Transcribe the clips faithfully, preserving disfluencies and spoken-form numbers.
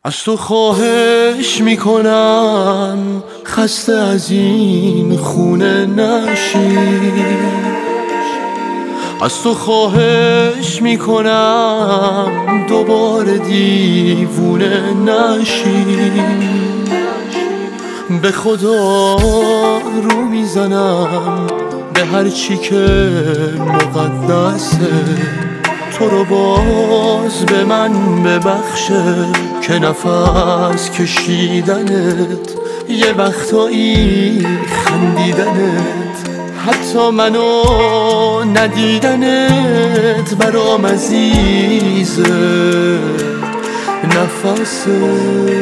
از تو خواهش میکنم خسته از این خونه نشی. از تو خواهش میکنم دوباره دیوونه نشی. به خدا رو میزنم به هر چی که مقدسه، تو رو باز به من ببخشه که نفس کشیدنت یه وقتایی خندیدنت، حتی منو ندیدنت برام عزیزه نفسه.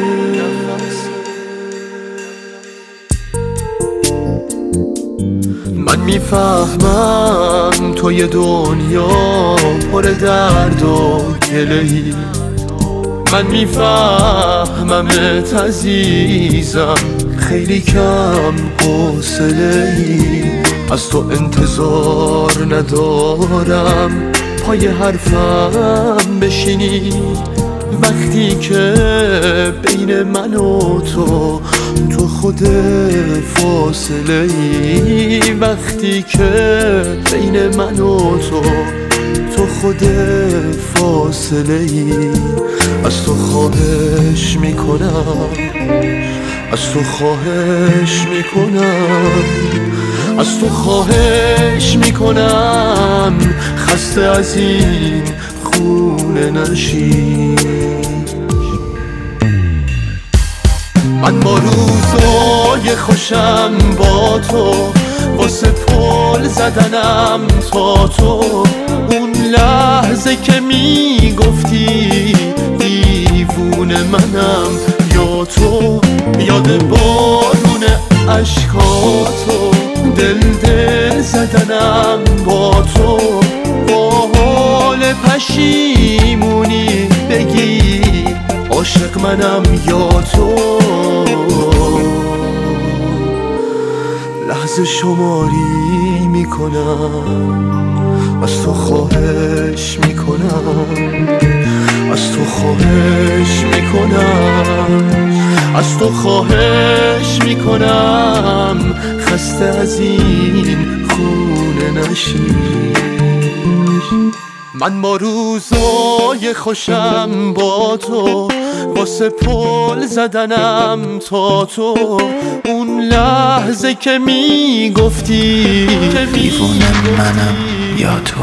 من میفهمم توی دنیا پر درد و گله‌ای، من میفهممت عزیزم خیلی کم حوصله‌ای. از تو انتظار ندارم پای حرفم بشینی، وقتی که بین من و تو تو خود فاصله ای، وقتی که بین من و تو تو خود فاصله ای. از تو خواهش میکنم، از تو خواهش میکنم، از تو خواهش میکنم خسته از این خونه نشی. من با روزای خوشم با تو واسه پل زدنم تا تو، اون لحظه که میگفتی دیوونه منم یا تو، یاد بارون عشقاتو دل دل زدنم با تو، با حال پشیمونی بگی عاشق منم یا تو. لحظه شماری میکنم، از تو خواهش میکنم، از تو خواهش میکنم، از تو خواهش میکنم خسته از این خونه نشی. من با روزای خوشم با تو واسه پل زدنم تا تو، اون لحظه که میگفتی دیوونه منم یا تو،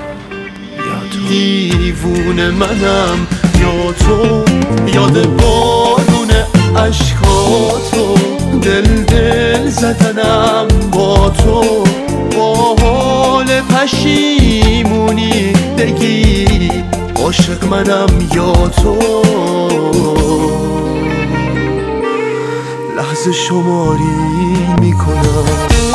دیوونه منم یا تو، یاد بارون عشقاتو دل دل زدنم با تو، با حال پشیمونی بگی عاشق منم یا تو. لحظه شماری میکنم.